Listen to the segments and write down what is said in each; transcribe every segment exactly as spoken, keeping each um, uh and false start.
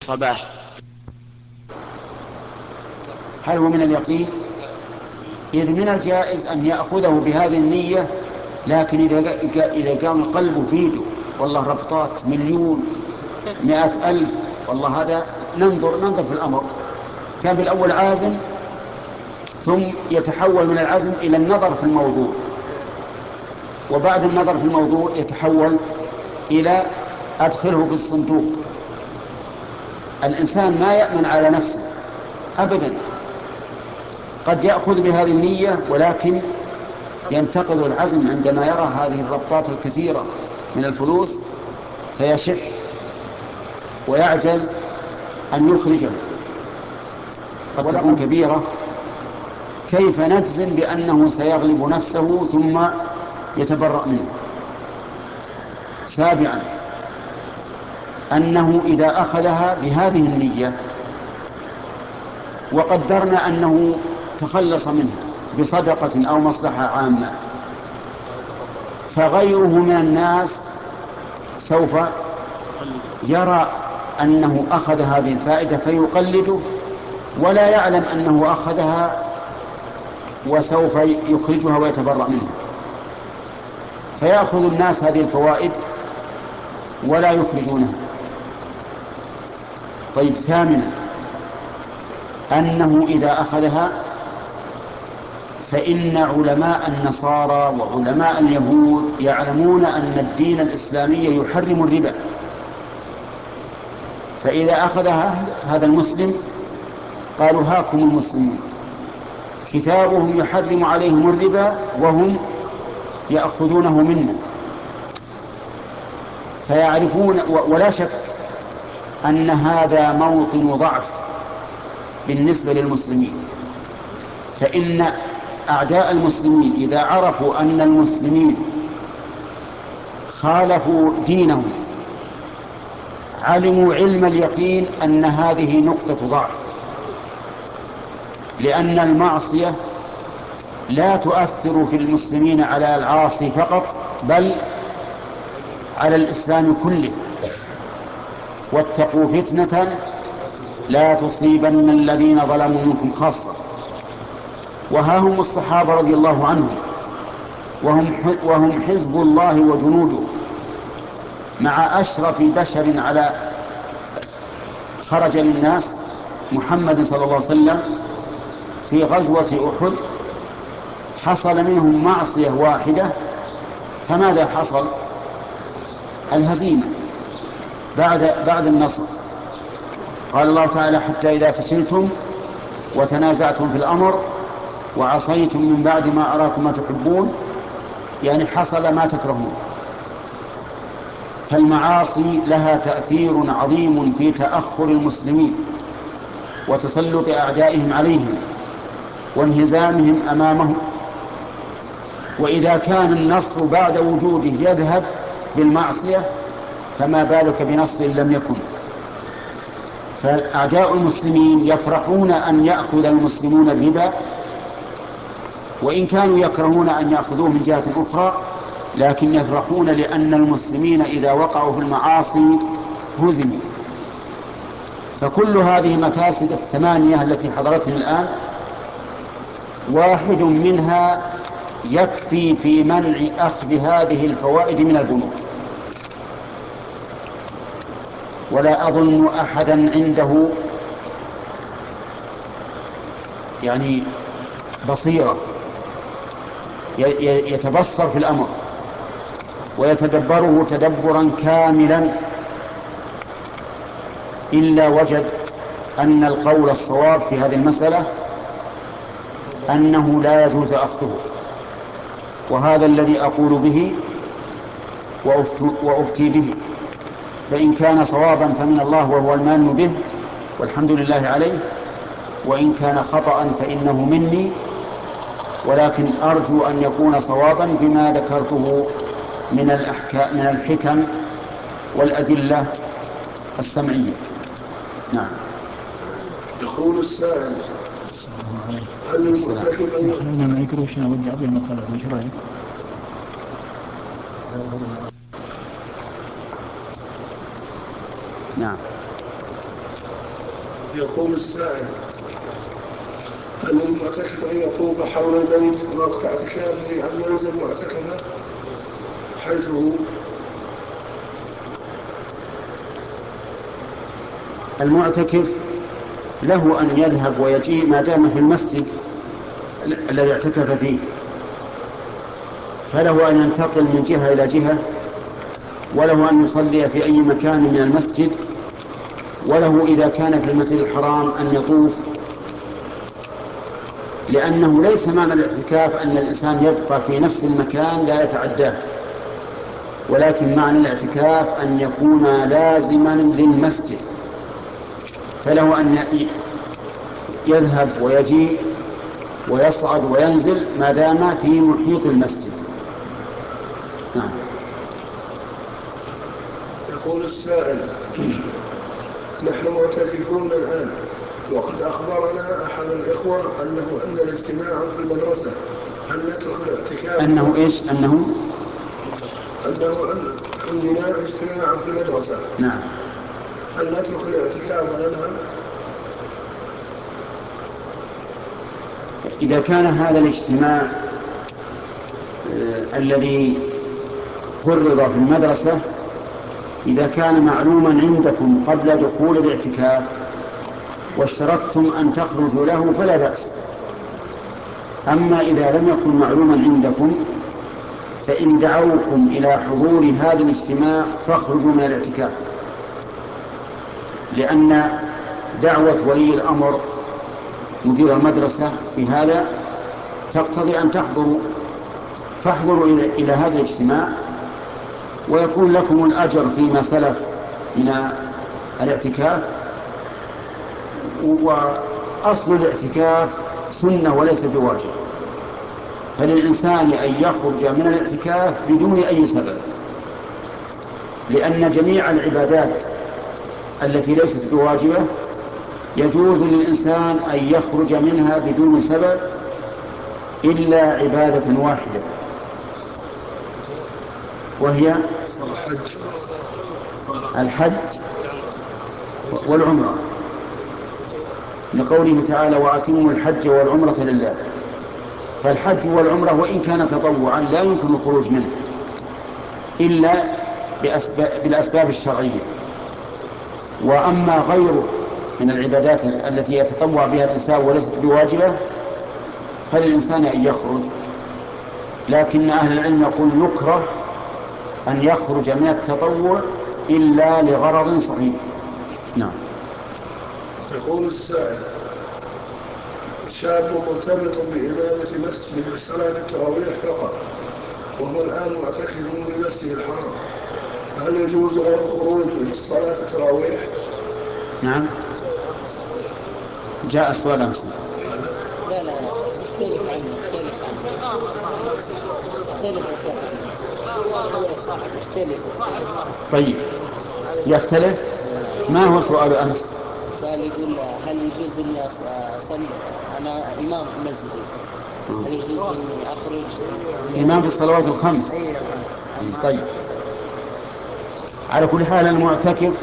صباح. هل هو من اليقين؟ إذ من الجائز أن يأخذه بهذه النية، لكن إذا إذا كان قلبه بيده والله ربطات مليون مئة ألف، والله هذا ننظر ننظر في الأمر. كان بالأول عازم ثم يتحول من العزم إلى النظر في الموضوع، وبعد النظر في الموضوع يتحول إلى أدخله في الصندوق. الإنسان ما يأمن على نفسه أبدا، قد يأخذ بهذه النية ولكن ينتقض العزم عندما يرى هذه الربطات الكثيرة من الفلوس فيشح ويعجز أن يخرجه، قد تكون كبيرة. كيف نجزم بأنه سيغلب نفسه ثم يتبرأ منه؟ سابعا، أنه إذا أخذها بهذه النية وقدرنا أنه تخلص منها بصدقة أو مصلحة عامة، فغيره من الناس سوف يرى أنه أخذ هذه الفائدة فيقلده ولا يعلم أنه أخذها وسوف يخرجها ويتبرأ منها، فيأخذ الناس هذه الفوائد ولا يخرجونها. طيب، ثامنا، أنه إذا أخذها فإن علماء النصارى وعلماء اليهود يعلمون أن الدين الإسلامي يحرم الربا، فإذا أخذها هذا المسلم قالوا هاكم المسلمون، كتابهم يحرم عليهم الربا وهم يأخذونه منا، فيعرفون. ولا شك أن هذا موطن ضعف بالنسبة للمسلمين، فإن أعداء المسلمين إذا عرفوا أن المسلمين خالفوا دينهم علموا علم اليقين أن هذه نقطة ضعف، لأن المعصية لا تؤثر في المسلمين على العاصي فقط بل على الإسلام كله. واتقوا فتنة لا تصيبن الذين ظلموا منكم خاصة. وها هم الصحابة رضي الله عنهم وهم وهم حزب الله وجنوده، مع أشرف بشر على خرج للناس محمد صلى الله عليه وسلم في غزوة أحد، حصل منهم معصية واحدة، فماذا حصل؟ الهزيمة بعد بعد النصر. قال الله تعالى: حتى إذا فشلتم وتنازعتم في الأمر وعصيتم من بعد ما أراكم ما تحبون، يعني حصل ما تكرهون. فالمعاصي لها تأثير عظيم في تأخر المسلمين وتسلط أعدائهم عليهم وانهزامهم أمامهم، وإذا كان النصر بعد وجوده يذهب بالمعصية فما بالك بنصر لم يكن. فأعداء المسلمين يفرحون أن يأخذ المسلمون الربا، وإن كانوا يكرهون أن يأخذوه من جهة أخرى، لكن يفرحون لأن المسلمين إذا وقعوا في المعاصي هزموا. فكل هذه المفاسد الثمانية التي حضرتنا الآن واحد منها يكفي في منع أخذ هذه الفوائد من البنوك، ولا أظن أحدا عنده يعني بصيرة يتبصر في الأمر ويتدبره تدبرا كاملا إلا وجد أن القول الصواب في هذه المسألة أنه لا يجوز أخذه، وهذا الذي أقول به وأفتي به، فإن كان صوابا فمن الله وهو المان به والحمد لله عليه، وإن كان خطأ فإنه مني، ولكن أرجو أن يكون صوابا بما ذكرته من الأحكام من الحكم والأدلة السمعية. نعم. يقول السائل: هل المرتكب أنا معي قروش، أنا ودي أعطيه مقالة، إيش رأيك؟ نعم. يقول السائل: هل للمعتكف أن يطوف حول البيت وقت اعتكافه أم يلزم معتكفه حيث هو؟ المعتكف له أن يذهب ويجيء ما دام في المسجد الذي اعتكف فيه، فله أن ينتقل من جهة إلى جهة، وله أن يصلي في أي مكان من المسجد، وله إذا كان في المسجد الحرام أن يطوف، لأنه ليس معنى الاعتكاف أن الإنسان يبقى في نفس المكان لا يتعداه، ولكن معنى الاعتكاف أن يكون لازما للمسجد، فله أن يذهب ويجيء ويصعد وينزل ما دام في محيط المسجد. نعم. يقول السائل: نحن معتكفون الآن، وقد أخبرنا أحد الإخوة أنه عندنا اجتماع في المدرسة، هل نترك الاعتكاف؟ أنه إيش؟ أنه أنه عندنا اجتماع في المدرسة. نعم. هل نترك الاعتكاف ونذهب؟ إذا كان هذا الاجتماع آه الذي فرض في المدرسة إذا كان معلوما عندكم قبل دخول الاعتكاف واشترطتم أن تخرجوا له فلا بأس. أما إذا لم يكن معلوما عندكم فإن دعوكم إلى حضور هذا الاجتماع فاخرجوا من الاعتكاف، لأن دعوة ولي الأمر مدير المدرسة في هذا تقتضي أن تحضروا، فاحضروا إلى هذا الاجتماع ويكون لكم الأجر فيما سلف من الاعتكاف. وأصل الاعتكاف سنة وليس بواجب، فللإنسان أن يخرج من الاعتكاف بدون أي سبب، لأن جميع العبادات التي ليست بواجبة يجوز للإنسان أن يخرج منها بدون سبب إلا عبادة واحدة وهي الحج والعمرة، لقوله تعالى: وأتموا الحج والعمرة لله. فالحج والعمرة وإن كان تطوعا لا يمكن الخروج منه إلا بالأسباب الشرعية. وأما غيره من العبادات التي يتطوع بها الإنسان وليست بواجبة فللإنسان أن يخرج، لكن أهل العلم يقول يكره أن يخرج من التطوع إلا لغرض صحيح. نعم. يقول السائل: شاب مرتبط بإمامة مسجد بصلاة التراويح فقط، وهو الآن معتكف في المسجد الحرام، فهل يجوز له الخروج للصلاة التراويح؟ نعم. جاء السؤال أمس. لا لا لا اختلف عنه اختلف عنه اختلف اختلف طيب يختلف. ما هو سؤال أمس؟ سؤال يقول: هل يجوز اني اصلي انا امام في مسجد، هل يجوز اني اخرج إمام في الصلوات الخمس؟ طيب، على كل حال المعتكف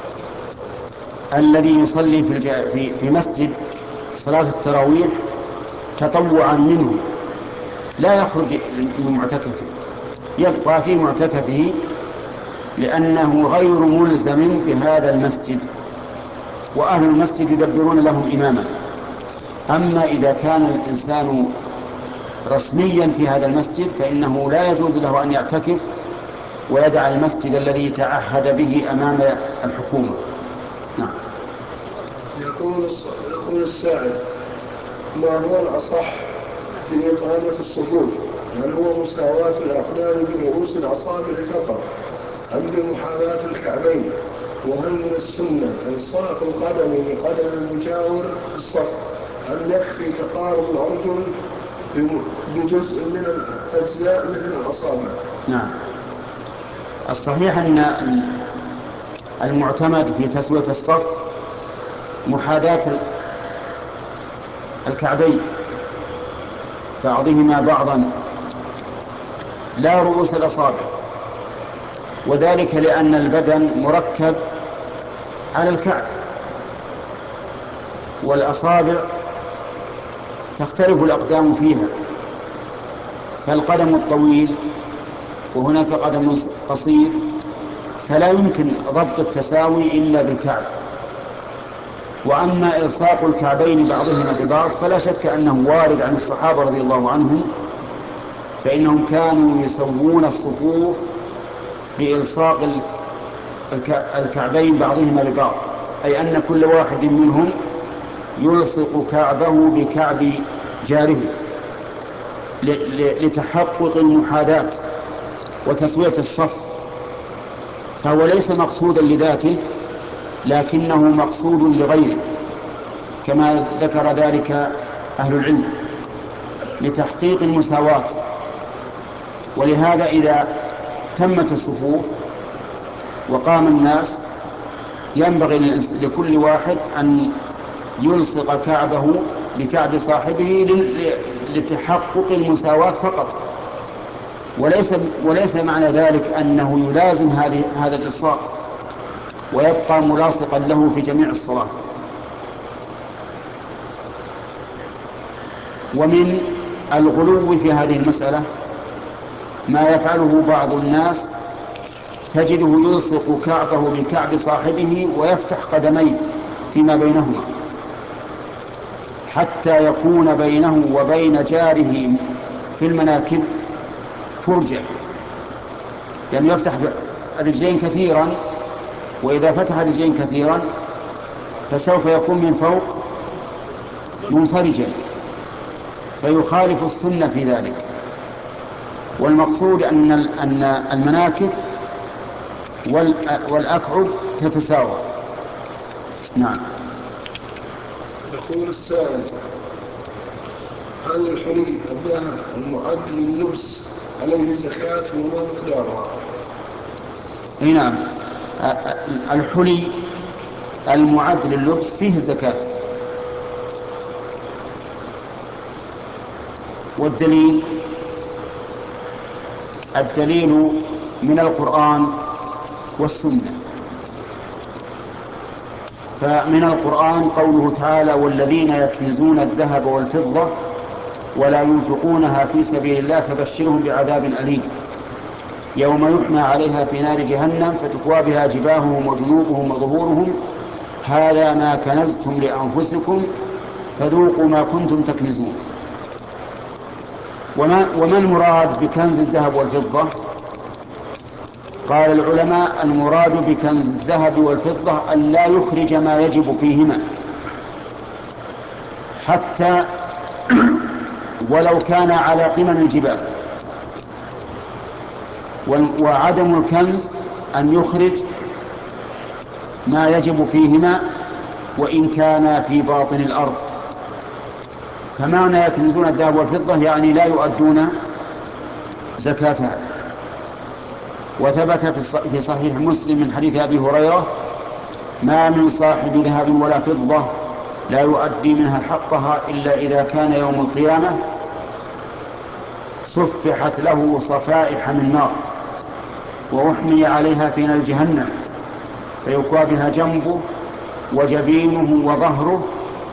الذي يصلي في في في مسجد صلاة التراويح تطوعا منه لا يخرج من معتكفه، يبقى في معتكفه لأنه غير ملزم بهذا المسجد، وأهل المسجد يدبرون لهم إماما. أما إذا كان الإنسان رسميا في هذا المسجد فإنه لا يجوز له أن يعتكف ويدع المسجد الذي تعهد به أمام الحكومة. نعم. يقول يقول السائل: ما هو الأصح في إقامة الصفوف؟ هل هو مساواة الأقدام برؤوس الأصابع فقط أم بمحاذاة الكعبين؟ وهل من السنة إلصاق القدم بقدم المجاور في الصف أم يكفي تقارب الأرجل بجزء من الأجزاء مثل الأصابع؟ نعم. الصحيح أن المعتمد في تسوية الصف محاذاة الكعبين بعضهما بعضا لا رؤوس الأصابع، وذلك لأن البدن مركب على الكعب، والأصابع تختلف الأقدام فيها، فالقدم الطويل وهناك قدم قصير، فلا يمكن ضبط التساوي إلا بالكعب. وأما إلصاق الكعبين بعضهما ببعض فلا شك أنه وارد عن الصحابة رضي الله عنهم، فإنهم كانوا يسوون الصفوف بإلصاق الكعبين بعضهما ببعض، أي أن كل واحد منهم يلصق كعبه بكعب جاره لتحقق المحاذاة وتسوية الصف، فهو ليس مقصودا لذاته لكنه مقصود لغيره، كما ذكر ذلك أهل العلم لتحقيق المساواة. ولهذا إذا تمت الصفوف وقام الناس ينبغي لكل واحد أن يلصق كعبه بكعب صاحبه لتحقق المساواة فقط، وليس وليس معنى ذلك أنه يلازم هذه هذا الإلصاق ويبقى ملاصقا له في جميع الصلاة. ومن الغلو في هذه المسألة ما يفعله بعض الناس، تجده يلصق كعبه بكعب صاحبه ويفتح قدميه فيما بينهما حتى يكون بينه وبين جاره في المناكب فرجة، يعني يفتح رجلين كثيرا، وإذا فتح رجلين كثيرا فسوف يكون من فوق منفرجا، فيخالف السنة في ذلك. والمقصود أن أن المناكب والأكعب تتساوى. نعم. يقول السائل: هل الحلي الذهب المعد لللبس عليه زكاة وما مقدارها؟ اي نعم، الحلي المعد لللبس فيه الزكاة. والدليل الدليل من القرآن والسنة. فمن القرآن قوله تعالى: والذين يكنزون الذهب والفضة ولا ينفقونها في سبيل الله فبشرهم بعذاب أليم يوم يحمى عليها في نار جهنم فتكوى بها جباههم وجنوبهم وظهورهم هذا ما كنزتم لأنفسكم فذوقوا ما كنتم تكنزون. وما, وما المراد بكنز الذهب والفضة؟ قال العلماء: المراد بكنز الذهب والفضة أن لا يخرج ما يجب فيهما حتى ولو كان على قمم الجبال، وعدم الكنز أن يخرج ما يجب فيهما وإن كان في باطن الأرض. فمعنى يكنزون الذهب والفضة يعني لا يؤدون زكاتها. وثبت في صحيح مسلم من حديث أبي هريرة: ما من صاحب ذهب ولا فضة لا يؤدي منها حقها إلا إذا كان يوم القيامة صفحت له صفائح من نار وأحمي عليها في نار جهنم فيكوى بها جنبه وجبينه وظهره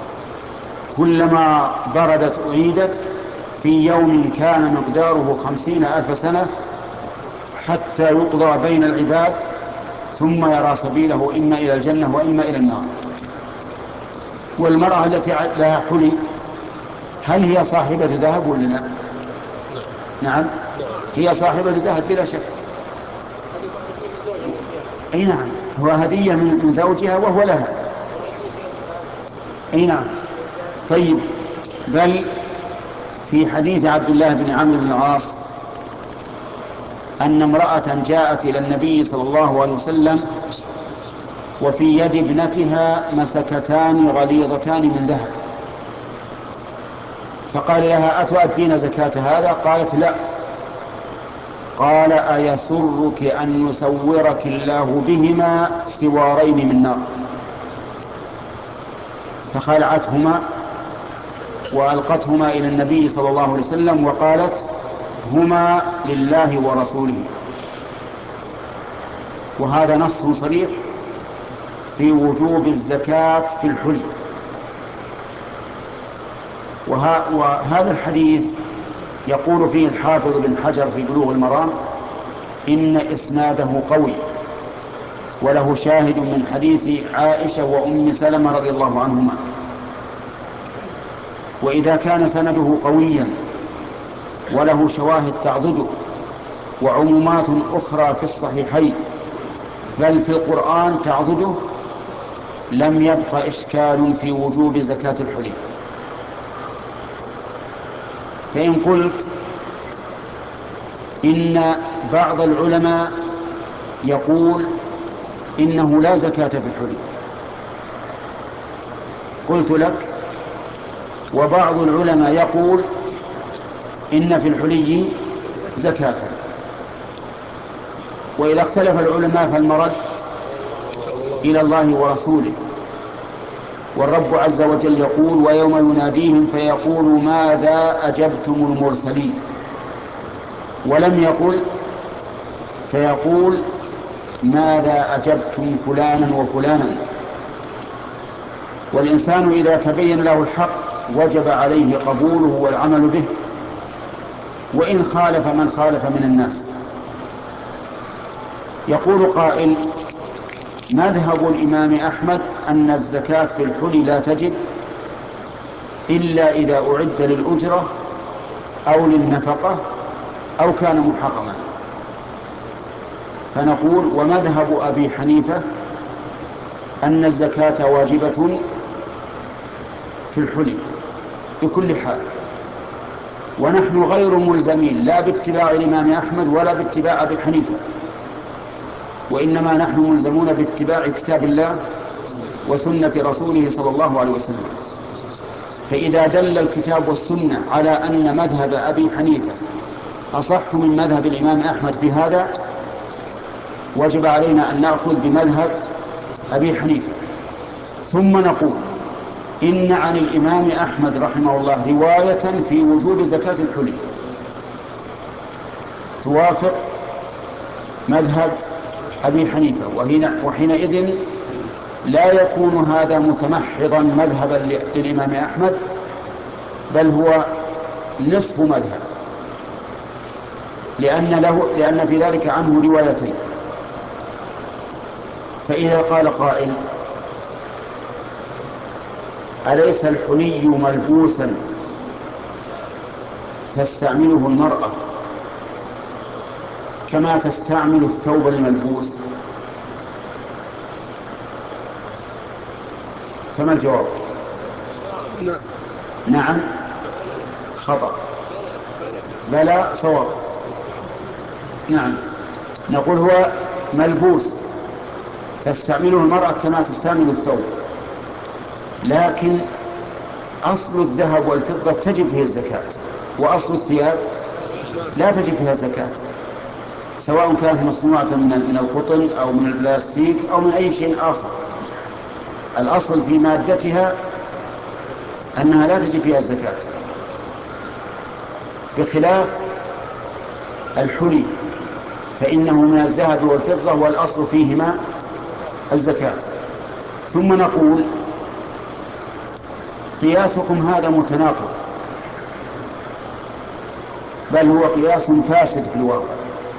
كلما بردت أعيدت في يوم كان مقداره خمسين ألف سنة حتى يقضى بين العباد ثم يرى سبيله إما إلى الجنة وإما إلى النار. والمرأة التي لها حلي هل هي صاحبة ذهب ولا لا؟ نعم، هي صاحبة ذهب بلا شك. أي نعم، هو هدية من زوجها وهو لها. أي نعم. طيب، بل في حديث عبد الله بن عمرو بن العاص أن امرأة جاءت إلى النبي صلى الله عليه وسلم وفي يد ابنتها مسكتان غليظتان من ذهب، فقال لها: أتؤدين زكاة هذا؟ قالت: لا. قال: أيسرك أن يسورك الله بهما سوارين من نار؟ فخلعتهما وألقتهما إلى النبي صلى الله عليه وسلم وقالت: هما لله ورسوله. وهذا نص صريح في وجوب الزكاة في الحلي، وهذا الحديث يقول فيه الحافظ بن حجر في بلوغ المرام إن إسناده قوي، وله شاهد من حديث عائشة وأم سلمة رضي الله عنهما. وإذا كان سنده قويا وله شواهد تعضده وعمومات أخرى في الصحيحين بل في القرآن تعضده، لم يبق إشكال في وجوب زكاة الحلي. فإن قلت إن بعض العلماء يقول إنه لا زكاة في الحلي، قلت لك وبعض العلماء يقول إن في الحلي زكاة. وإذا اختلف العلماء فالمرد إلى الله ورسوله، والرب عز وجل يقول ويوم يناديهم فيقول ماذا أجبتم المرسلين، ولم يقل فيقول ماذا أجبتم فلانا وفلانا. والإنسان إذا تبين له الحق وجب عليه قبوله والعمل به، وإن خالف من خالف من الناس. يقول قائل مذهب الإمام أحمد أن الزكاة في الحلي لا تجب إلا إذا أعد للأجرة أو للنفقة أو كان محرما. فنقول ومذهب أبي حنيفة أن الزكاة واجبة في الحلي بكل حال، ونحن غير ملزمين لا باتباع الإمام أحمد ولا باتباع أبي حنيفة، وإنما نحن ملزمون باتباع كتاب الله وسنة رسوله صلى الله عليه وسلم. فإذا دل الكتاب والسنة على أن مذهب أبي حنيفة أصح من مذهب الإمام أحمد في هذا، وجب علينا أن نأخذ بمذهب أبي حنيفة. ثم نقول إن عن الإمام أحمد رحمه الله رواية في وجوب زكاة الحلي توافق مذهب أبي حنيفة، وحينئذ لا يكون هذا متمحضا مذهبا للإمام أحمد، بل هو نصف مذهب، لأن, له لأن في ذلك عنه روايتين. فإذا قال قائل أليس الحلي ملبوسا تستعمله المرأة كما تستعمل الثوب الملبوس؟ فما الجواب؟ نعم. نعم خطأ، بلى صواب. نعم نقول هو ملبوس تستعمله المرأة كما تستعمل الثوب، لكن أصل الذهب والفضة تجب فيها الزكاة، وأصل الثياب لا تجب فيها الزكاة، سواء كانت مصنوعة من القطن أو من البلاستيك أو من أي شيء آخر. الأصل في مادتها أنها لا تجب فيها الزكاة، بخلاف الحلي فإنه من الذهب والفضة والأصل فيهما الزكاة. ثم نقول قياسكم هذا متناقض، بل هو قياس فاسد في الواقع.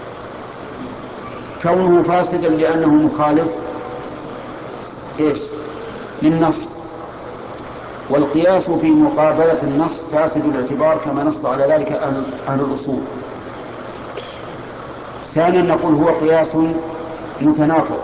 كونه فاسدا لأنه مخالف إيش؟ للنص، والقياس في مقابلة النص فاسد الاعتبار كما نص على ذلك أهل, أهل الأصول. ثانيا نقول هو قياس متناقض.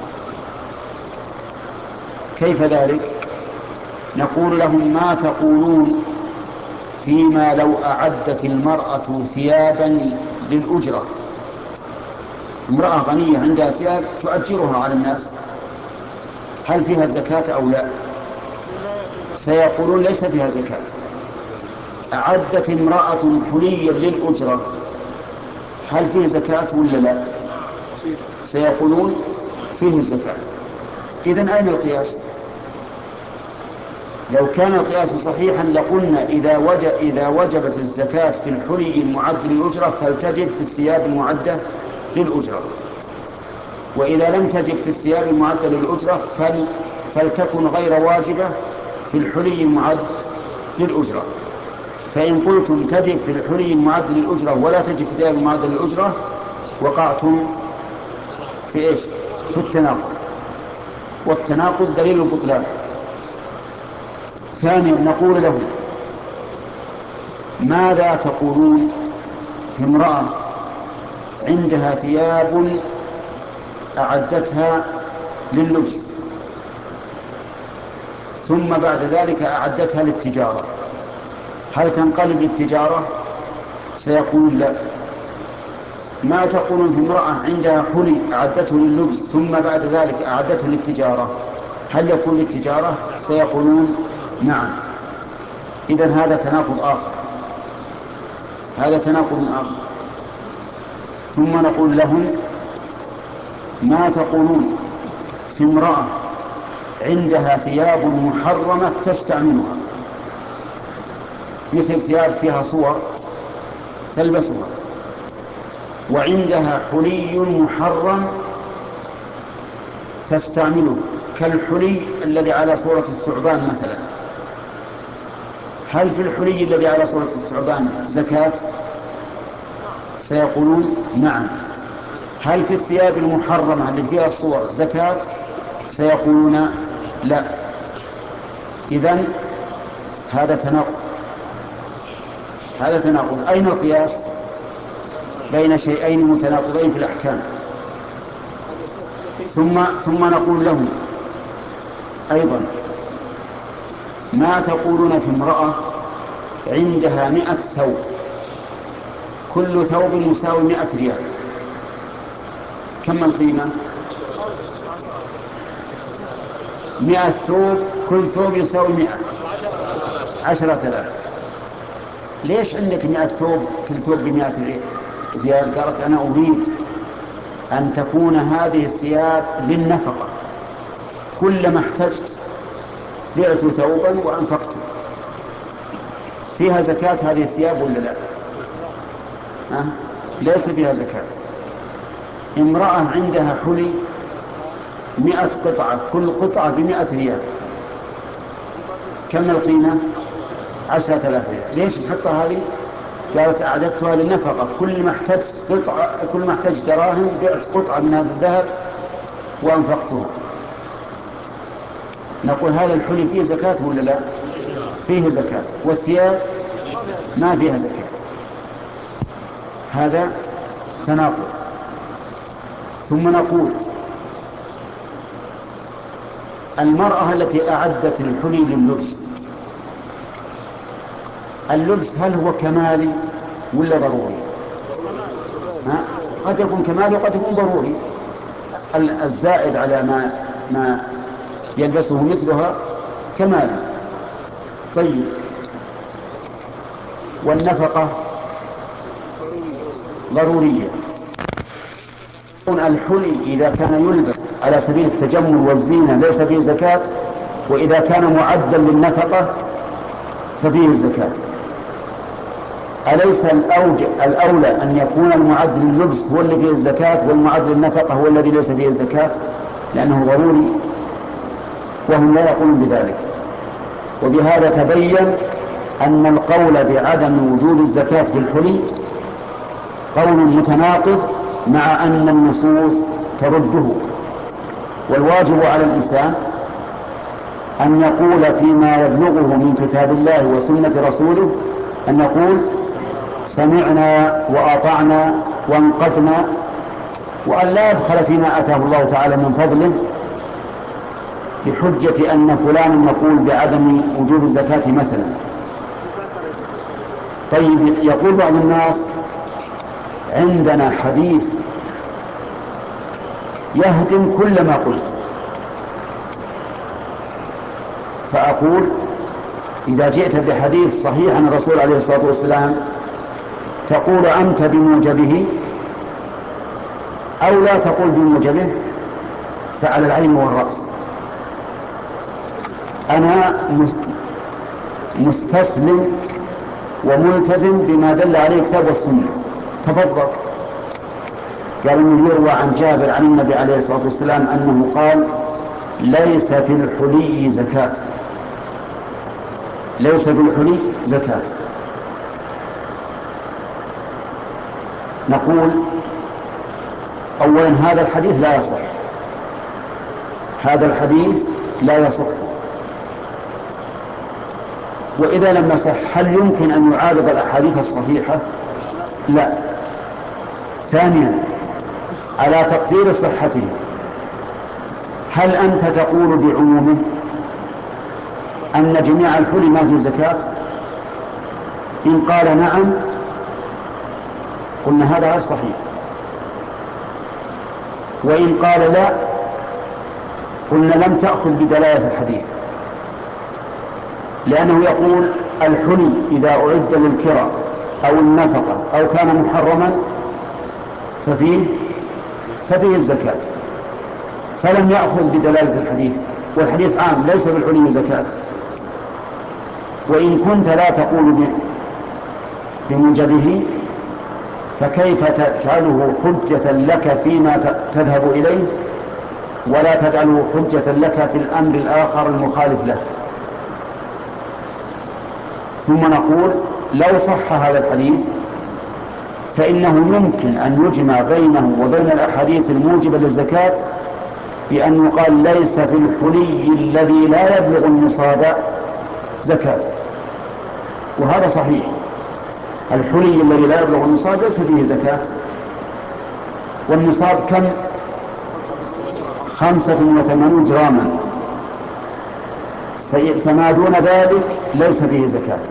كيف ذلك؟ نقول لهم ما تقولون فيما لو أعدت المرأة ثيابا للأجرة، امرأة غنية عندها ثياب تؤجرها على الناس، هل فيها زكاة أو لا؟ سيقولون ليس فيها زكاة. أعدت امرأة حليا للأجرة، هل فيه زكاة ولا لا؟ سيقولون فيه الزكاة. إذن أين القياس؟ لو كان القياس صحيحا لقلنا إذا, وجب إذا وجبت الزكاة في الحلي المعد للأجرة فلتجب في الثياب المعدة للأجرة، وإذا لم تجب في الثياب المعدة للأجرة فل فلتكن غير واجبة في الحلي المعد للأجرة. فإن قلتم تجب في الحلي المعد للأجرة ولا تجب في الثياب المعد للأجرة وقعتم في إيش؟ في التناقض، والتناقض دليل البطلان. ثانيا نقول لهم ماذا تقولون في امرأة عندها ثياب أعدتها لللبس ثم بعد ذلك أعدتها للتجارة، هل تنقلب للتجارة؟ سيقول لا. ما تقولون في امرأة عندها حلي أعدته لللبس ثم بعد ذلك أعدته للتجارة، هل يكون للتجارة؟ سيقولون نعم. إذن هذا تناقض آخر، هذا تناقض آخر. ثم نقول لهم ما تقولون في امرأة عندها ثياب محرمة تستعملها، مثل ثياب فيها صور تلبسها، وعندها حلي محرم تستعمله كالحلي الذي على صورة الثعبان مثلا، هل في الحلي الذي على صورة الثعبان زكاة؟ سيقولون نعم. هل في الثياب المحرمة التي فيها الصور زكاة؟ سيقولون لا. إذن هذا تناقض، هذا تناقض. أين القياس بين شيئين متناقضين في الأحكام؟ ثم ثم نقول لهم أيضا ما تقولون في امرأة عندها مئة ثوب، كل ثوب يساوي مئة ريال، كم القيمة؟ مئة ثوب، كل ثوب يساوي مئة، عشرة آلاف. ليش عندك مئة ثوب كل ثوب بمئة ريال؟ قالت أنا أريد أن تكون هذه الثياب للنفقة، كلما احتجت بعت ثوبا وأنفقته. فيها زكاة هذه الثياب ولا لا؟ أه؟ ليس فيها زكاة. امرأة عندها حلي مئة قطعة، كل قطعة بمئة ريال، كم القيمة؟ عشرة آلاف ريال. ليش نحطها هذه؟ قالت أعددتها للنفقة، كل ما احتجت قطعة، كل ما احتجت دراهم بعت قطعة من هذا الذهب وأنفقتها. نقول هذا الحلي فيه زكاة ولا لا؟ فيه زكاة. والثياب ما فيها زكاة. هذا تناقض. ثم نقول المرأة التي أعدت الحلي لللبس، اللبس هل هو كمالي ولا ضروري؟ ها؟ قد يكون كمالي وقد يكون ضروري، الزائد على ما ما يلبسه مثلها كمالي. طيب، والنفقة ضرورية. الحلي إذا كان يلبس على سبيل التجمل والزينة ليس فيه زكاة، وإذا كان معدا للنفقة ففيه الزكاة. أليس الأولى أن يكون المعد لللبس هو الذي فيه الزكاة والمعد للنفقة هو الذي ليس فيه الزكاة لأنه ضروري؟ وهم لا يقولون بذلك. وبهذا تبين أن القول بعدم وجود الزكاة في الحلي قول متناقض مع أن النصوص ترده. والواجب على الإنسان أن يقول فيما يبلغه من كتاب الله وسنة رسوله، أن يقول سمعنا وأطعنا وانقدنا، وأن لا يبخل فيما أتاه الله تعالى من فضله بحجة أن فلان يقول بعدم وجوب الزكاة مثلا. طيب، يقول بعض الناس عندنا حديث يهدم كل ما قلت، فأقول إذا جئت بحديث صحيح عن الرسول عليه الصلاة والسلام تقول أنت بموجبه أو لا تقول بموجبه، فعلى العين والرأس. أنا مستسلم وملتزم بما دل عليه الكتاب والسنة. تفضل. قال إنه يروى عن جابر عن النبي عليه الصلاة والسلام أنه قال ليس في الحلي زكاة، ليس في الحلي زكاة. نقول أولا هذا الحديث لا يصح، هذا الحديث لا يصح، وإذا لم يصح هل يمكن أن يعارض الأحاديث الصحيحة؟ لا. ثانيا على تقدير صحته هل أنت تقول بعمومه أن جميع الحلي ما في زكاة؟ إن قال نعم قلنا هذا غير صحيح، وإن قال لا قلنا لم تأخذ بدلالة الحديث، لأنه يقول الحلي إذا أعد للكرة أو النفقة أو كان محرما ففيه ففيه الزكاة، فلم يأخذ بدلالة الحديث، والحديث عام ليس بالحلي زكاة. وإن كنت لا تقول بموجبه فكيف تجعله حجة لك فيما تذهب إليه ولا تجعله حجة لك في الأمر الآخر المخالف له؟ ثم نقول لو صح هذا الحديث فإنه يمكن أن يجمع بينه وبين الأحاديث الموجبة للزكاة بأن يقال ليس في الحلي الذي لا يبلغ النصاب زكاة، وهذا صحيح، الحلي الذي لا يبلغ النصاب ليس فيه زكاة، والنصاب كم؟ خمسة وثمانون جراما، فما دون ذلك ليس فيه زكاة،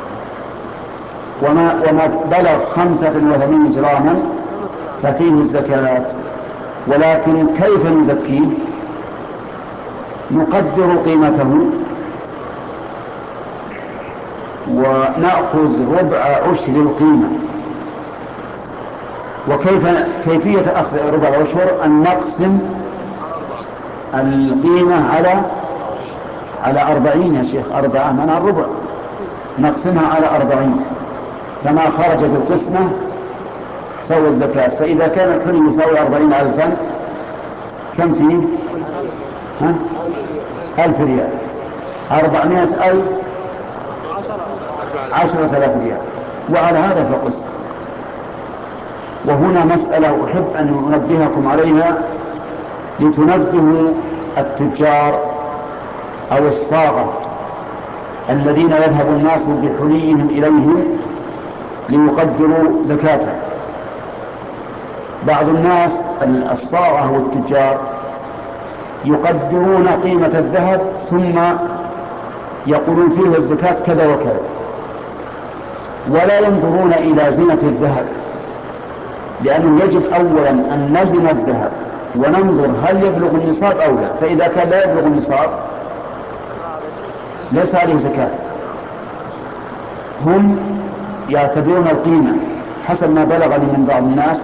وما, وما بلغ خمسة وثمانين جراما ففيه الزكاة. ولكن كيف نزكيه؟ نقدر قيمته ونأخذ ربع عشر القيمة. وكيف كيفية أخذ ربع العشر؟ أن نقسم القيمة على على أربعين يا شيخ، أربعة من الربع، نقسمها على أربعين، فما خرج بالقسمة فهو الزكاة. فإذا كان الحلي يساوي أربعين ألفا كم فيه؟ ها؟ ألف ريال، أربعمائة ألف عشرة آلاف ريال، وعلى هذا فقس. وهنا مسألة أحب أن أنبهكم عليها لتنبهوا التجار أو الصاغة الذين يذهب الناس بحليهم إليهم ليقدروا زكاته. بعض الناس الصاغة والتجار يقدرون قيمة الذهب ثم يقولون فيه الزكاة كذا وكذا، ولا ينظرون إلى زينة الذهب، لأنه يجب أولا أن نزن الذهب وننظر هل يبلغ النصاب أو لا، فإذا كان لا يبلغ النصاب ليس عليه زكاة. هم يعتبرون القيمة حسب ما بلغني من بعض الناس،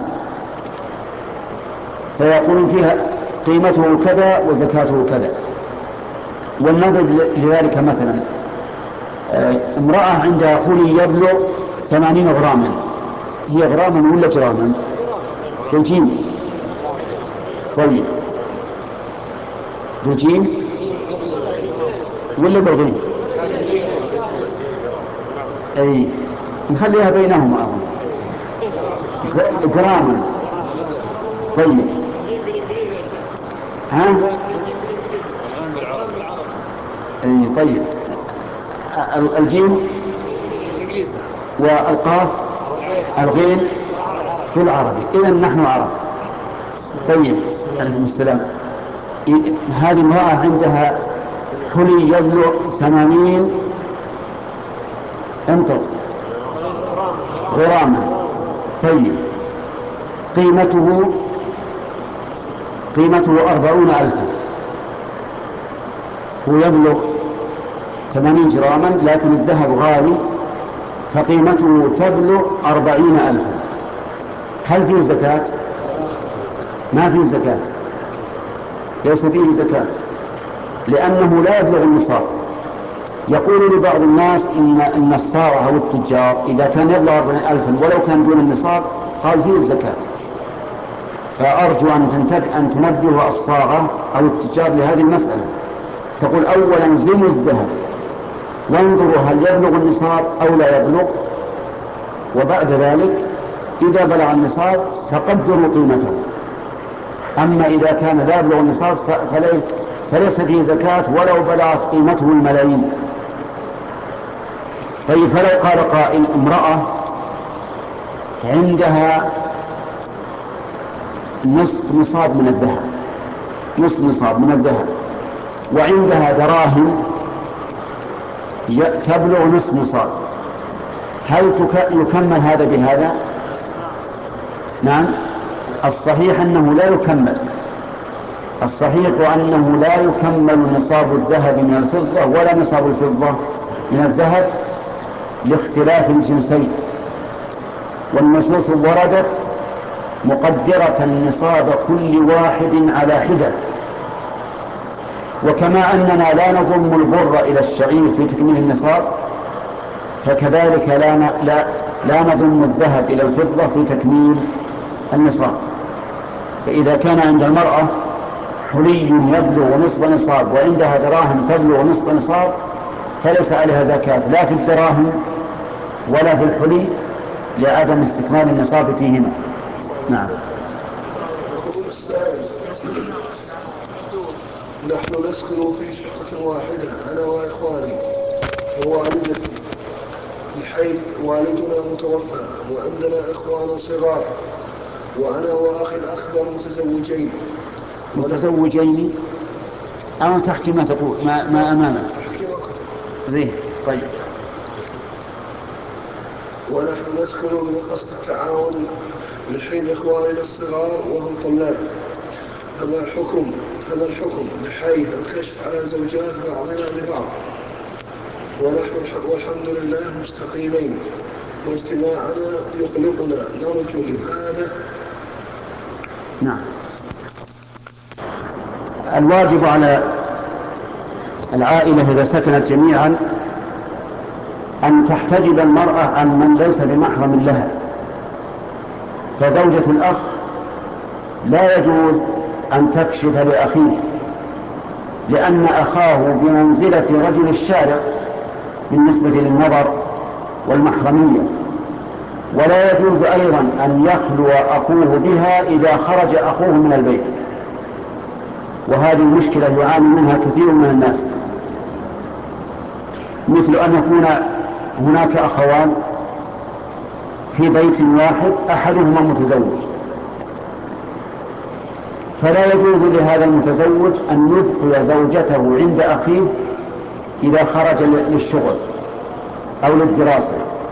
فيقولون فيها قيمته كذا وزكاته كذا. والنظر لذلك مثلا امرأة عندها حلي يبلغ ثمانين غراما، هي غراما ولا جراما؟ بالجيم. طيب بالجيم ولا بالغين؟ اي نخليها بينهما اظن جراما. طيب ها؟ اي طيب الجيم والقاف الغين بالعربي، اذا نحن عرب. طيب عليكم السلام. هذه امرأة عندها حلي يبلغ ثمانين انطق غراما. طيب قيمته قيمته أربعون ألفا، هو يبلغ ثمانين جراما لكن الذهب غالي فقيمته تبلغ أربعين ألفا، هل فيه زكاة؟ ما فيه زكاة، ليس فيه زكاة لأنه لا يبلغ النصاب. يقول لبعض الناس إن إن الصاغة أو التجار إذا كان يبلغ أربعين ألفا ولو كان دون النصاب قال فيه الزكاة. فأرجو أن تنتبه أن تنبه الصاغة أو التجار لهذه المسألة، تقول أولا زنوا الذهب وانظروا هل يبلغ النصاب أو لا يبلغ، وبعد ذلك إذا بلغ النصاب فقدروا قيمته. أما إذا كان لا يبلغ النصاب فليس, فليس فيه زكاة ولو بلغت قيمته الملايين. طيب فلو قال قائل امرأة عندها نصف نصاب من الذهب، نصف نصاب من الذهب، وعندها دراهم تبلغ نصف نصاب، هل يكمل هذا بهذا؟ نعم، الصحيح أنه لا يكمل. الصحيح أنه لا يكمل نصاب الذهب من الفضة ولا نصاب الفضة من الذهب لاختلاف الجنسين، والنصوص وردت مقدرة نصاب كل واحد على حدة. وكما أننا لا نضم البر إلى الشعير في تكميل النصاب، فكذلك لا لا لا نضم الذهب إلى الفضة في تكميل النصاب. فإذا كان عند المرأة حلي يبلغ نصف نصاب وعندها دراهم تبلغ نصف نصاب فليس عليها زكاة لا في الدراهم ولا في الحلي لعدم استكمال النصاب فيهما. نعم. يقول السائل: نحن نسكن في شقة واحدة أنا وإخواني ووالدتي، بحيث والدنا متوفى وعندنا إخوان صغار، وأنا وأخي الأكبر متزوجين. متزوجين أو تحكي ما تقول ما, ما أمامك؟ أحكي وقت زين. طيب. ونحن نسكن من قصد التعاون لحين إخواننا الصغار وهم طلاب، فما الحكم فما الحكم لحيث الكشف على زوجات بعضنا لبعض، ونحن والحمد لله مستقيمين واجتماعنا يقلقنا، نرجو لهذا. نعم. الواجب على العائلة إذا سكنت جميعا أن تحتجب المرأة عن من ليس بمحرم لها. فزوجة الأخ لا يجوز أن تكشف لأخيه، لأن أخاه بمنزلة رجل الشارع بالنسبة للنظر والمحرمية. ولا يجوز أيضا أن يخلو أخوه بها إذا خرج أخوه من البيت، وهذه المشكلة يعاني منها كثير من الناس، مثل أن يكون هناك أخوان في بيت واحد أحدهما متزوج، فلا يجوز لهذا المتزوج أن يبقي زوجته عند أخيه إذا خرج للشغل أو للدراسة،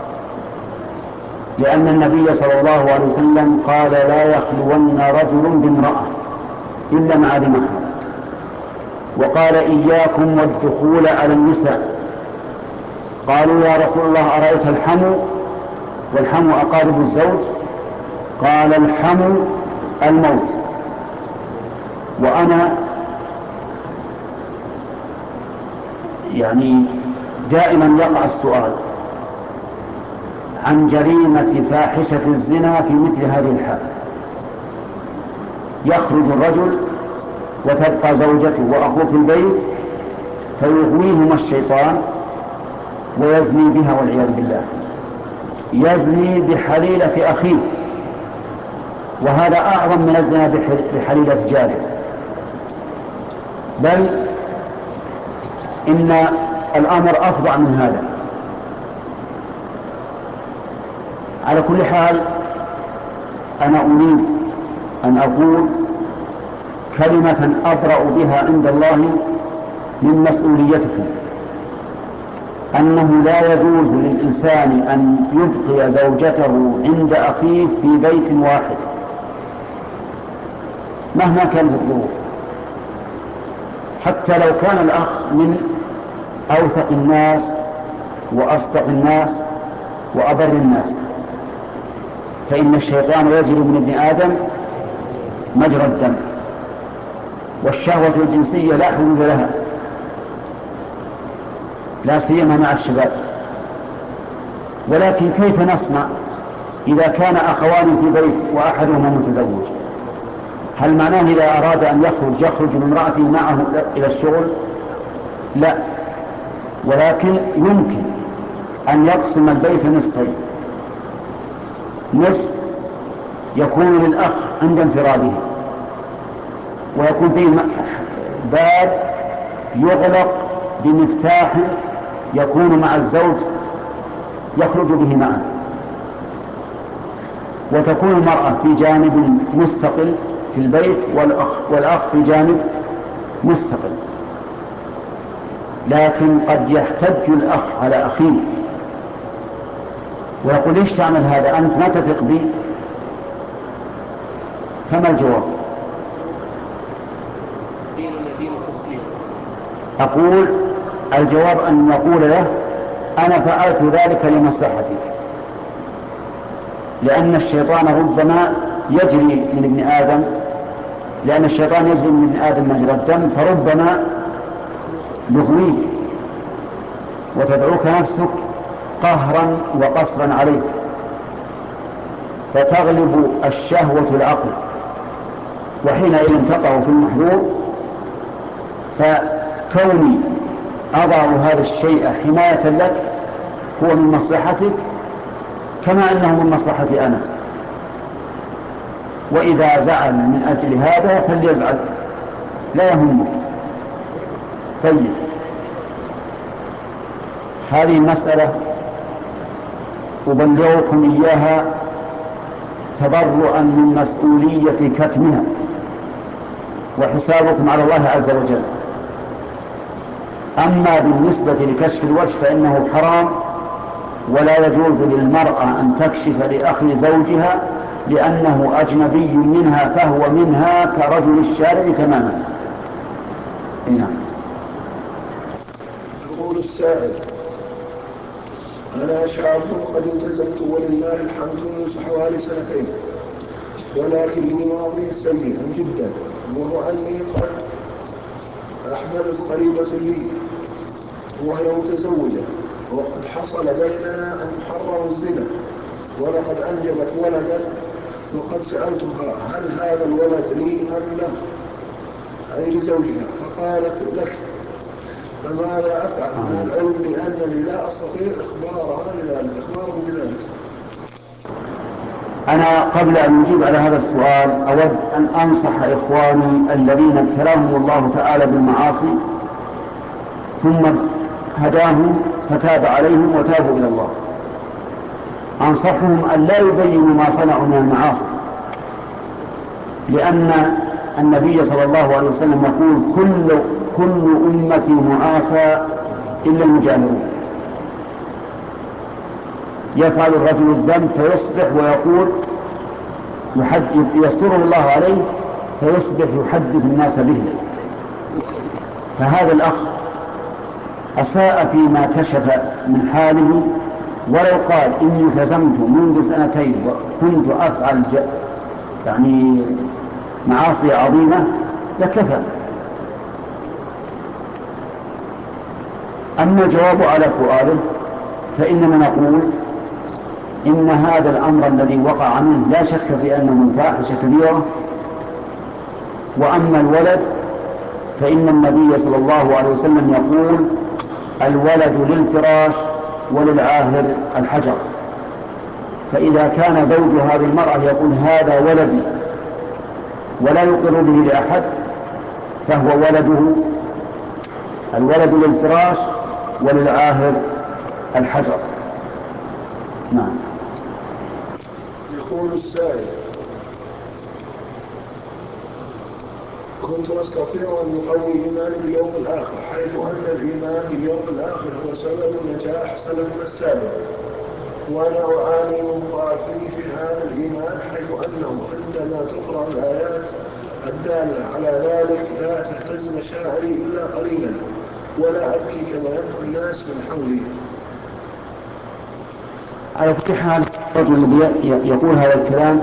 لأن النبي صلى الله عليه وسلم قال: لا يخلون رجل بامرأة إلا مع ذي محرم. وقال: إياكم والدخول على النساء. قالوا: يا رسول الله أرأيت الحمو؟ والحمو أقارب الزوج. قال: الحمو الموت. وأنا يعني دائما يقع السؤال عن جريمة فاحشة الزنا في مثل هذه الحال. يخرج الرجل وتبقى زوجته وأخوه في البيت فيغويهما الشيطان ويزني بها والعياذ بالله، يزني بحليلة أخيه، وهذا أعظم من الزنا بحليلة جاره. بل إن الأمر أفظع من هذا. على كل حال أنا أريد أن أقول كلمة أبرأ بها عند الله من مسؤوليتكم، أنه لا يجوز للإنسان أن يبقي زوجته عند أخيه في بيت واحد مهما كانت الظروف، حتى لو كان الأخ من أوثق الناس وأصدق الناس وأبر الناس، فإن الشيطان يجري من ابن آدم مجرى الدم، والشهوة الجنسية لا حدود لها، لا سيما مع الشباب. ولكن كيف نصنع إذا كان أخوان في بيت وأحدهما متزوج؟ هل معناه إذا أراد أن يخرج يخرج بامرأته معه إلى الشغل؟ لا، ولكن يمكن أن يقسم البيت نصفين، نصف يكون للأخ عند انفراده، ويكون فيه باب يغلق بمفتاح يكون مع الزوج يخرج به معه، وتكون المرأة في جانب مستقل في البيت والأخ, والأخ في جانب مستقل. لكن قد يحتج الأخ على أخيه ويقول ليش تعمل هذا؟ أنت ما تثق بي؟ فما الجواب؟ أقول الجواب أن نقول له أنا فعلت ذلك لمصلحتك، لأن الشيطان ربما يجري من ابن آدم، لأن الشيطان يجري من ابن آدم مجرى الدم، فربما يغويك وتدعوك نفسك قهرا وقصرا عليك، فتغلب الشهوة العقل، وحينئذ تقع في المحظور. فكوني أضع هذا الشيء حماية لك هو من مصلحتك كما أنه من مصلحتي أنا، وإذا زعل من أجل هذا فليزعل لا يهمه. طيب، هذه المسألة أبلغكم إياها تبرؤا من مسؤولية كتمها، وحسابكم على الله عز وجل. أما بالنسبة لكشف الوجه فإنه حرام، ولا يجوز للمرأة أن تكشف لأخ زوجها لأنه أجنبي منها، فهو منها كرجل الشارع تماما. نعم. يقول السائل: أنا شاب قد التزمت ولله الحمد منذ حوالي سنتين، ولكن لي ماضي سيء جدا، وهو أني قد أحببت قريبة لي وهي متزوجة، وقد حصل بيننا أن حرم الزنا، ولقد أنجبت ولدا، وقد سألتها هل هذا الولد لي أم له، أي لزوجها، فقالت لك. فماذا أفعل مع العلم بأنني لا أستطيع إخبارها بذلك إخباره بذلك؟ أنا قبل أن أجيب على هذا السؤال أود أن أنصح إخواني الذين ابتلاهم الله تعالى بالمعاصي ثم هداهم فتاب عليهم وتابوا إلى الله. أنصحهم أن لا يبينوا ما صنعوا من المعاصي، لأن النبي صلى الله عليه وسلم يقول كل, كل أمتي معافى إلا المجاهرون. يفعل الرجل الذنب فيصبح ويقول يستره الله عليه فيصبح يحدث الناس به. فهذا الأخ أساء فيما كشف من حاله، ولو قال إني التزمت منذ سنتين وكنت أفعل يعني معاصي عظيمة لكفى. أما الجواب على سؤاله فإننا نقول إن هذا الأمر الذي وقع منه لا شك في أنه من فاحشة كبيرة. وأما الولد فإن النبي صلى الله عليه وسلم يقول الولد للفراش وللعاهر الحجر، فإذا كان زوج هذه المرأة يقول هذا ولدي ولا يقر به لأحد فهو ولده، الولد للفراش وللعاهر الحجر. نعم. يقول السائل: كنت أستطيع أن يقوي إيماني باليوم الآخر، حيث أن الإيمان باليوم الآخر هو سبب نجاح سلفنا السابق، وأنا أعاني من ضعفي في هذا الإيمان، حيث أنه عندما تقرأ الآيات الدالة على ذلك لا تهتز مشاعري إلا قليلا، ولا أبكي كما يبكي الناس من حولي. على كل حال الرجل الذي يقول هذا الكلام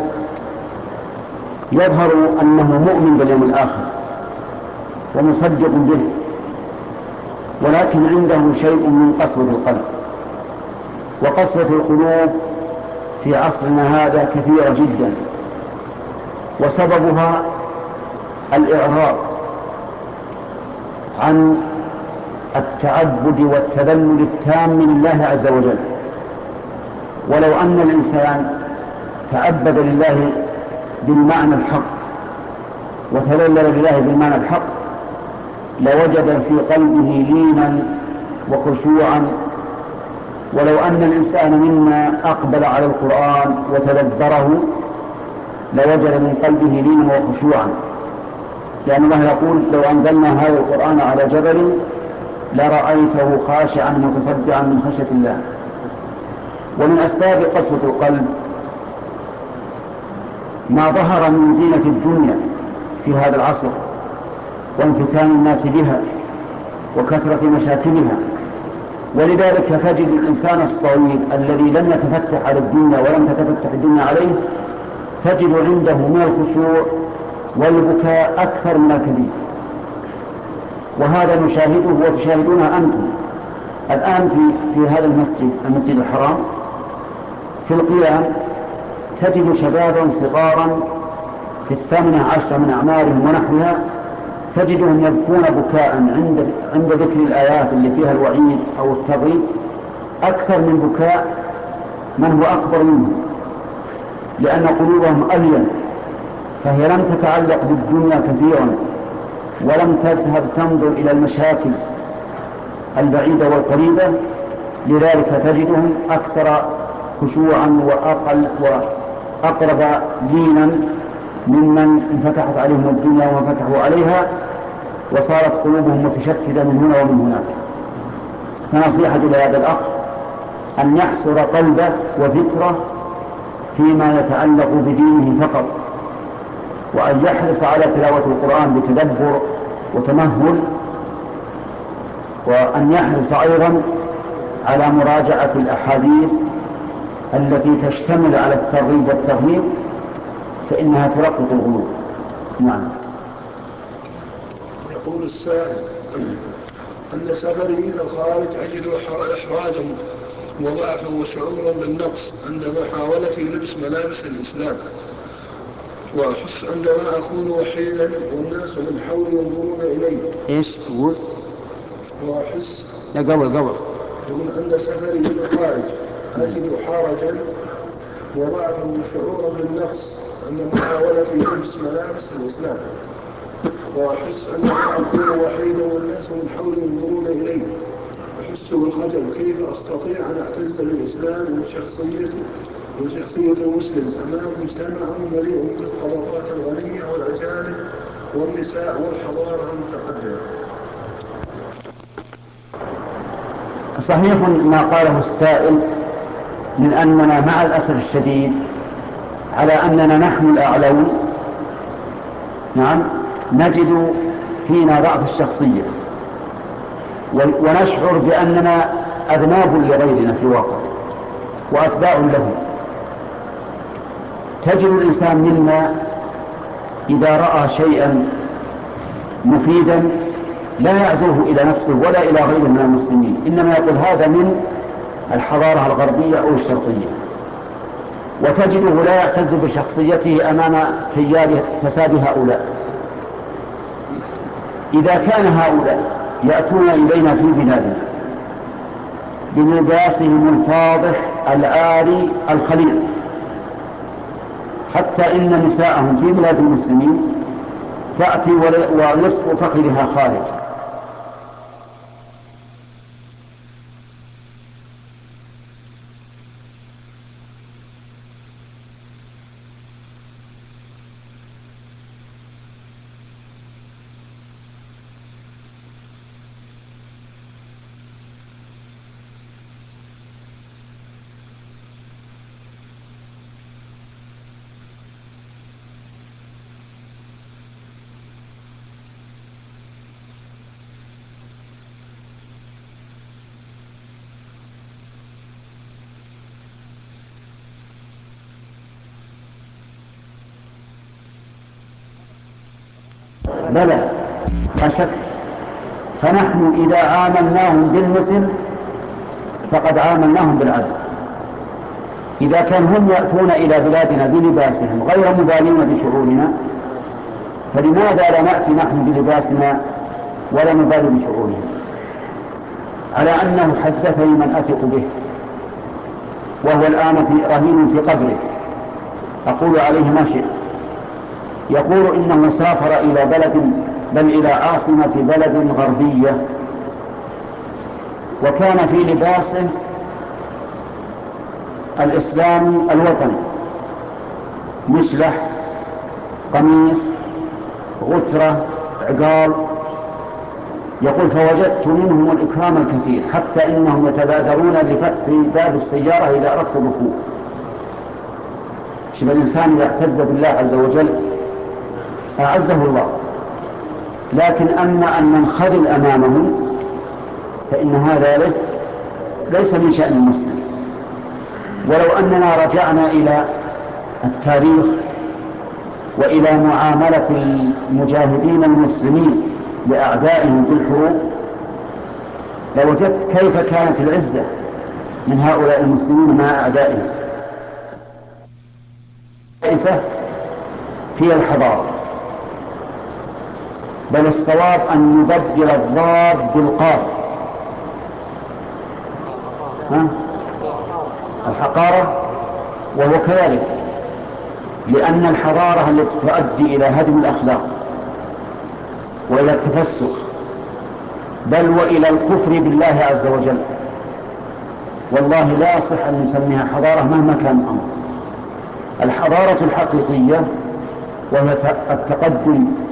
يظهر أنه مؤمن باليوم الآخر ومصدق به، ولكن عنده شيء من قسوة القلب، وقسوة القلوب في عصرنا هذا كثيرة جدا، وسببها الإعراض عن التعبد والتذلل التام لله عز وجل. ولو أن الإنسان تعبد لله بالمعنى الحق وتذلل لله بالمعنى الحق لوجد في قلبه لينا وخشوعا. ولو أن الإنسان منا أقبل على القرآن وتدبره لوجد من قلبه لينا وخشوعا، لأن الله يقول لو أنزلنا هذا القرآن على جبل لرأيته خاشعا متصدعا من خشية الله. ومن أسباب قسوة القلب ما ظهر من زينة الدنيا في هذا العصر وانفتان الناس بها وكثرة مشاكلها، ولذلك تجد الإنسان الصغير الذي لم يتفتح على الدنيا ولم تتفتح الدنيا عليه تجد عنده من الخشوع والبكاء أكثر من الكبير. وهذا نشاهده وتشاهدونها أنتم الآن في, في هذا المسجد المسجد الحرام. في القيام تجد شبابا صغارا في الثامنة عشر من أعمارهم ونحوها تجدهم يبكون بكاء عند عند ذكر الآيات اللي فيها الوعيد أو الترغيب أكثر من بكاء من هو أكبر منهم، لأن قلوبهم ألين، فهي لم تتعلق بالدنيا كثيرا ولم تذهب تنظر إلى المشاكل البعيدة والقريبة، لذلك تجدهم أكثر خشوعا وأقل وأقرب لينا ممن انفتحت عليهم الدنيا وانفتحوا عليها وصارت قلوبهم متشتتة من هنا ومن هناك. فنصيحة لهذا الأخ أن يحصر قلبه وفكره فيما يتعلق بدينه فقط، وأن يحرص على تلاوة القرآن بتدبر وتمهل، وأن يحرص أيضا على مراجعة الأحاديث التي تشتمل على الترغيب والترهيب فإنها ترقق القلوب. نعم. يقول السائل: أن سفري إلى الخارج أجد إحراجا وضعفا وشعورا بالنقص عند محاولتي لبس ملابس الإسلام، وأحس عندما أكون وحيدا والناس من حولي ينظرون إلي. إيش تقول؟ وأحس لا قبل قبل يقول: عند سفري إلى الخارج أجد حرجا وضعفا وشعورا بالنقص عند محاولتي لبس ملابس الإسلام، وأحس عندما أكون وحيدا والناس من حولي ينظرون إلي أحس بالخجل. كيف أستطيع أن أعتز بالإسلام وشخصيتي وشخصية المسلم أمام مجتمع مليء بالطبقات الغنية والأجانب والنساء والحضارة المتقدمة؟ صحيح ما قاله السائل من أننا مع الأسف الشديد على أننا نحن الأعلون، نعم، نجد فينا ضعف الشخصية ونشعر بأننا أذناب لغيرنا في الواقع وأتباع له. تجد الإنسان منا إذا رأى شيئا مفيدا لا يعزوه إلى نفسه ولا إلى غيره من المسلمين، إنما يقول هذا من الحضارة الغربية أو الشرقية، وتجده لا يعتز بشخصيته أمام تيار فساد هؤلاء. إذا كان هؤلاء يأتون إلينا في بلادنا بلباسهم الفاضح العاري الخليع، حتى إن نساءهم في بلاد المسلمين تأتي ونصف فخذها خارج، بلى لا شك. فنحن إذا عاملناهم بالمثل فقد عاملناهم بالعدل. إذا كان هم يأتون إلى بلادنا بلباسهم غير مبالين بشعورنا، فلماذا لا نأتي نحن بلباسنا ولا نبالي بشعورهم؟ على أنه حدثني من أثق به وهو الآن في رهين في قبره، أقول عليه ما شئت، يقول إنه سافر إلى بلد بل إلى عاصمة بلد غربية، وكان في لباسه الإسلامي الوطني، مشلح، قميص، غترة، عقال. يقول فوجدت منهم الإكرام الكثير حتى إنهم يتبادرون لفتح باب السيارة إذا أردت الركوب. شبه الإنسان إذا اعتز بالله عز وجل أعزه الله، لكن أما أن ننخذل أمامه فإن هذا ليس, ليس من شأن المسلم. ولو أننا رجعنا إلى التاريخ وإلى معاملة المجاهدين المسلمين لأعدائهم في الحروب لوجدت كيف كانت العزة من هؤلاء المسلمين مع أعدائهم. كيف هي الحضارة، بل الصواب أن نبدل الضاد بالقاف. ها؟ الحقارة، وهو كذلك، لأن الحضارة التي تؤدي إلى هدم الأخلاق وإلى التفسخ بل وإلى الكفر بالله عز وجل، والله لا يصح أن نسميها حضارة مهما كان الأمر. الحضارة الحقيقية وهي التقدم